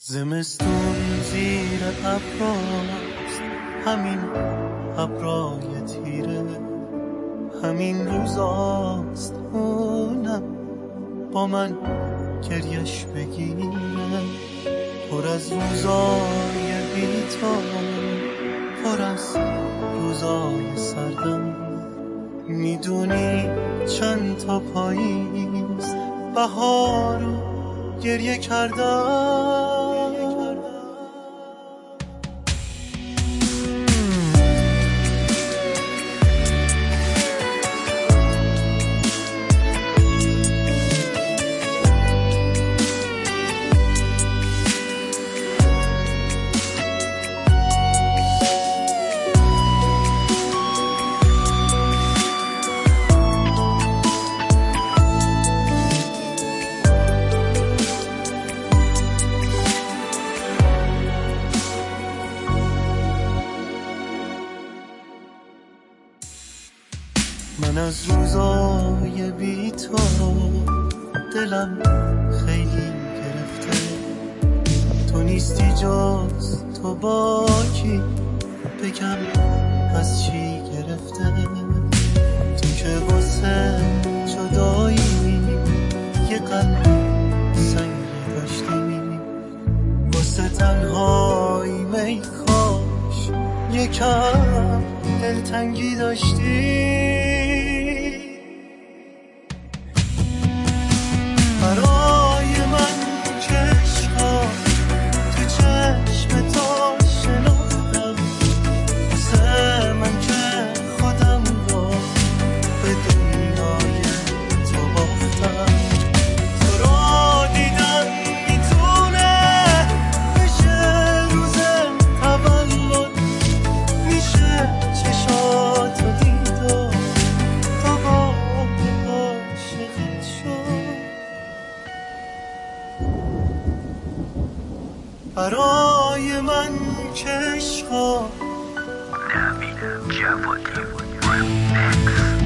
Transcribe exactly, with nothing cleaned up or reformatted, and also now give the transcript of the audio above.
زمستون زیر ابراست، همین ابرای تیره، همین روزاست اونم با من گریش بگیره، پر از روزای بی تو، پر از روزای سردم. میدونی چند تا پاییز بهارو گریه کردم. من از روزای بی تو دلم خیلی گرفته، تو نیستی جز تو با کی بگم از چی گرفته. تو که واسه جدایی یه قلب سنگی داشتی، واسه تنهایی می کاش یکم دلتنگی داشتی. برای من که عشقا تو چشم تو شناختم، واسه من که خودم رو به دنیای تو باختم. تو رو دیدن میتونه بشه روز تولد، میشه چشاتو دید و دوباره عاشقت شد. برای من که عشقا نوید جوادی